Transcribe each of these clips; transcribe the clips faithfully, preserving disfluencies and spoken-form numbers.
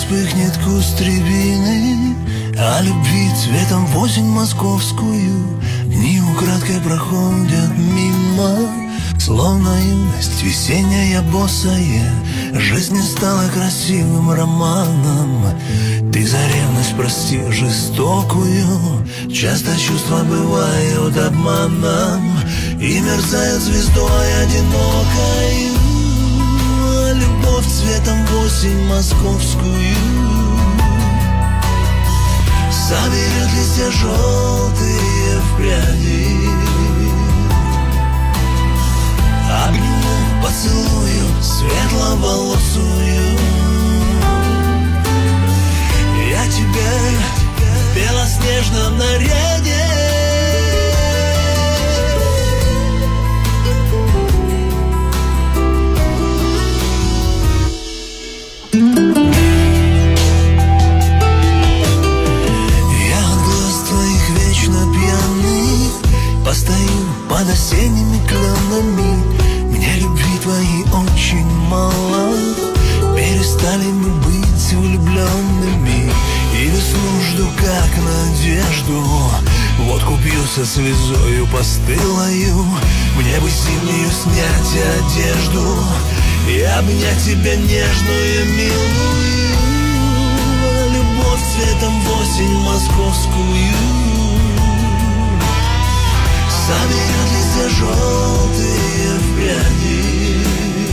вспыхнет куст рябины, а любви цветом в осень московскую дни украдкой проходят мимо. Словно юность весенняя босая, жизнь не стала красивым романом. Ты за ревность прости жестокую, часто чувства бывают обманом и мерцают звездой одинокой. А любовь цветом в осень московскую соберет листья желтые в пряди. Обниму, поцелую светловолосую. Я тебя в белоснежном наряде. Я от глаз твоих вечно пьяных постою под осенними кленами. Мне любви твоей очень мало. Перестали мы быть влюбленными, и весну жду как надежду. Вот купью со слезою постылою, мне бы зимнюю снять одежду и обнять тебя нежную, милую. Любовь цветом в осень московскую соберет листья желтые в пряди.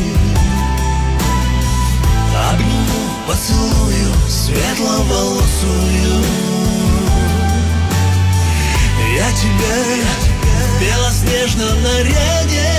Обниму, поцелую светловолосую. Я тебя в белоснежном наряде.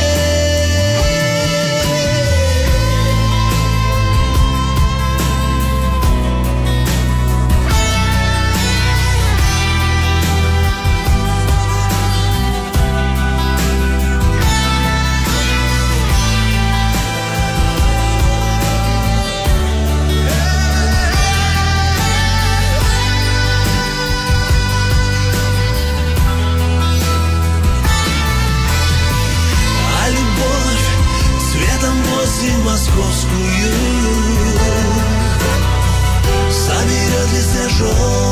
Московскую соберет листья желтые